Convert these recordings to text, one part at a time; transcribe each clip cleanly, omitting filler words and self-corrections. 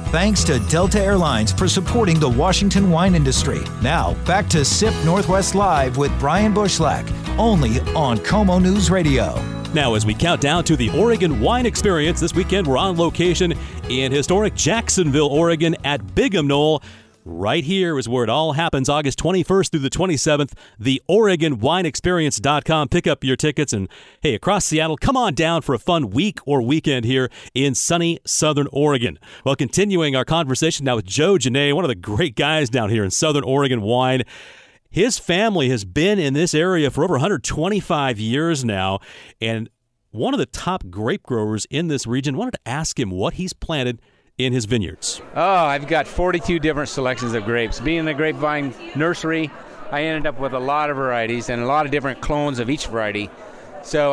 Thanks to Delta Airlines for supporting the Washington wine industry. Now, back to SIP Northwest Live with Brian Bushlack, only on KOMO News Radio. Now, as we count down to the Oregon Wine Experience, this weekend we're on location in historic Jacksonville, Oregon at Bigham Knoll. Right here is where it all happens, August 21st through the 27th, the OregonWineExperience.com. Pick up your tickets, and hey, across Seattle, come on down for a fun week or weekend here in sunny Southern Oregon. Well, continuing our conversation now with Joe Genet, one of the great guys down here in Southern Oregon wine. His family has been in this area for over 125 years now, and one of the top grape growers in this region. Wanted to ask him what he's planted in his vineyards. Oh, I've got 42 different selections of grapes. Being a grapevine nursery, I ended up with a lot of varieties and a lot of different clones of each variety. So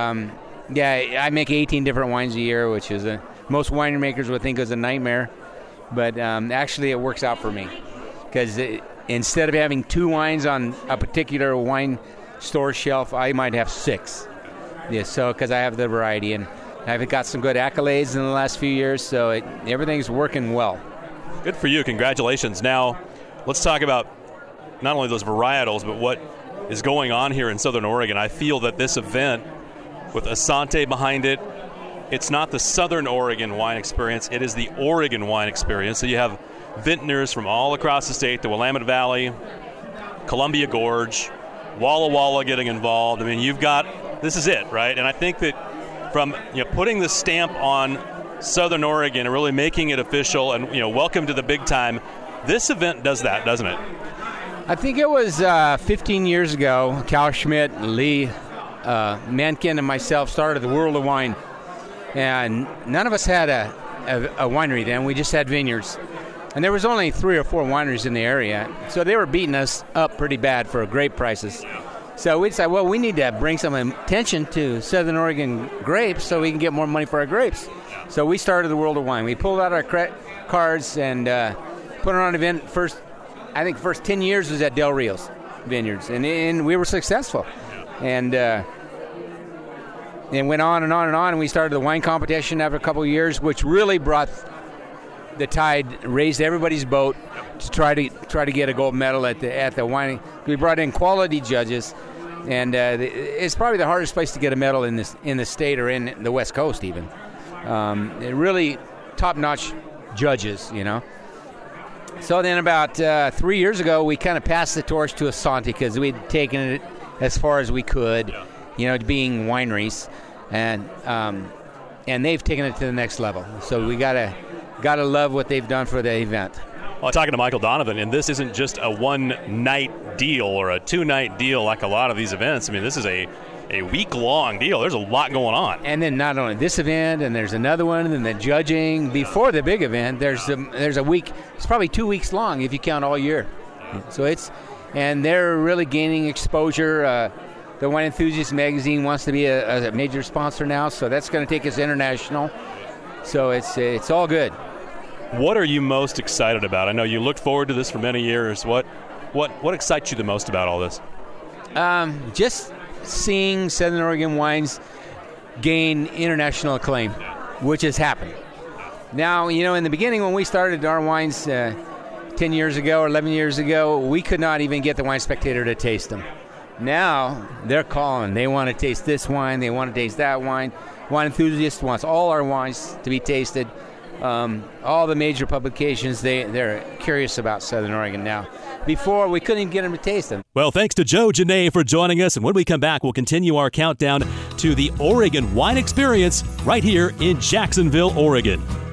I make 18 different wines a year, which is most winemakers would think is a nightmare. But actually it works out for me because instead of having 2 wines on a particular wine store shelf, I might have 6. Yeah, so because I have the variety, and I've got some good accolades in the last few years, so everything's working well. Good for you. Congratulations. Now, let's talk about not only those varietals, but what is going on here in Southern Oregon. I feel that this event, with Asante behind it, it's not the Southern Oregon Wine Experience, it is the Oregon Wine Experience. So you have vintners from all across the state, the Willamette Valley, Columbia Gorge, Walla Walla getting involved. I mean, this is it, right? And I think that from putting the stamp on Southern Oregon and really making it official and welcome to the big time, this event does that, doesn't it? I think it was 15 years ago, Cal Schmidt, Lee Mankin, and myself started the World of Wine. And none of us had a winery then. We just had vineyards. And there was only 3 or 4 wineries in the area. So they were beating us up pretty bad for grape prices. So we decided, well, we need to bring some attention to Southern Oregon grapes so we can get more money for our grapes. So we started the World of Wine. We pulled out our cards and put on an event. I think the first 10 years was at Del Rio's Vineyards, and we were successful. And went on and on and on, and we started the wine competition after a couple of years, which really brought the tide, raised everybody's boat to try to get a gold medal at the wine. We brought in quality judges, and it's probably the hardest place to get a medal in the state or in the West Coast even. Really top-notch judges, So then about 3 years ago, we kind of passed the torch to Asante because we'd taken it as far as we could, being wineries, and they've taken it to the next level. So we gotta love what they've done for the event. Well, talking to Michael Donovan, and this isn't just a one-night deal or a 2-night deal like a lot of these events. I mean, this is a week-long deal. There's a lot going on. And then not only this event, and there's another one, and then the judging. Before the big event, there's a week. It's probably 2 weeks long if you count all year. So and they're really gaining exposure. The Wine Enthusiast magazine wants to be a major sponsor now, so that's going to take us international. So it's all good. What are you most excited about? I know you looked forward to this for many years. What excites you the most about all this? Just seeing Southern Oregon wines gain international acclaim, which has happened. Now, in the beginning when we started our wines 10 years ago or 11 years ago, we could not even get the Wine Spectator to taste them. Now they're calling. They want to taste this wine. They want to taste that wine. Wine Enthusiast wants all our wines to be tasted. All the major publications, they're curious about Southern Oregon now. Before, we couldn't even get them to taste them. Well, thanks to Joe Genet for joining us. And when we come back, we'll continue our countdown to the Oregon Wine Experience right here in Jacksonville, Oregon.